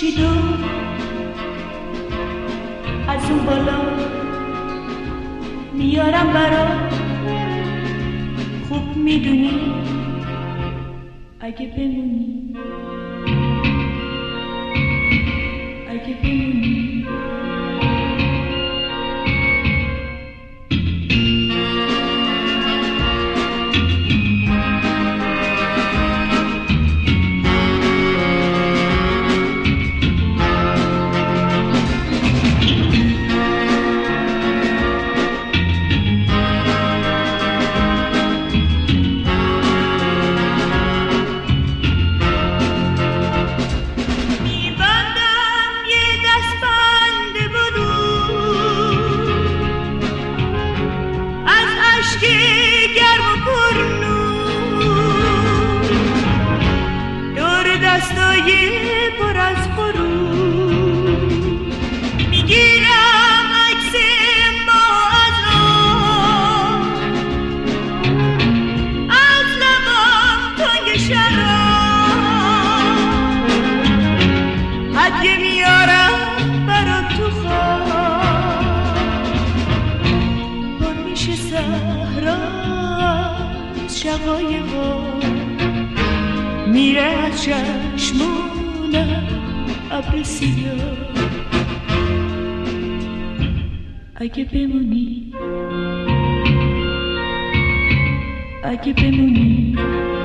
خورشید و از اون بالا میارم برات. خوب میدونی اگه بمونی، اگه بمونی. دستای پر از غرور میگیرم عکس ما از آن، از لبام تنگ شراب هدیه میارم برات تو خواب. پر میشه صحرا از شقایقا، میره از چشمونم ابر سیاه. اگه بمونی، اگه بمونی.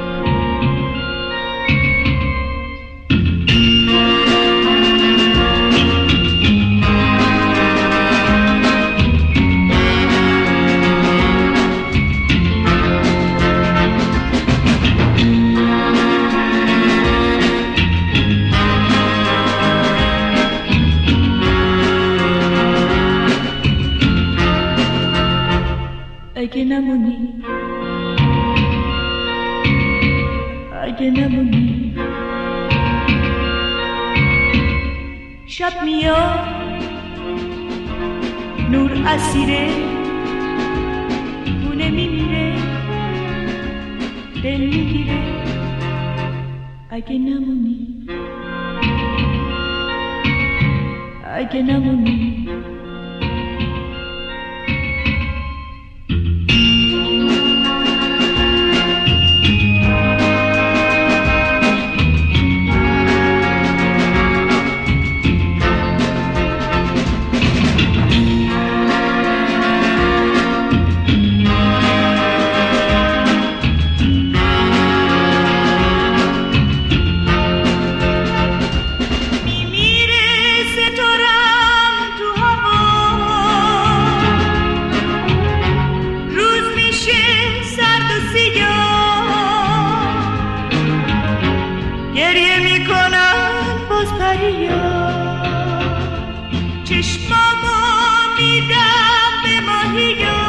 اگه نمونی، اگه نمونی. شب میاد نور اسیره، خونه میمیره دل میگیره. اگه نمونی، اگه نمونی. گریه میکنن باز پریا، چشمامو میدم به ماهیا،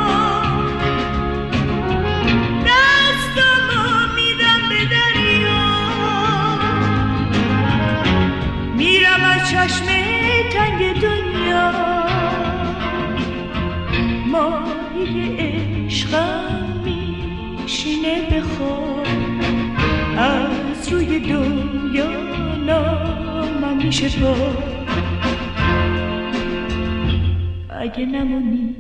دستامو میدم به دریا. میرم از چشم تنگ دنیا، ماهی عشقم میشینه به خواب. از روی دنیا نامم میشه با. اگه نمونی،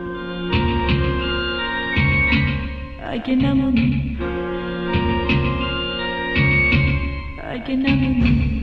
اگه نمونی، اگه نمونی.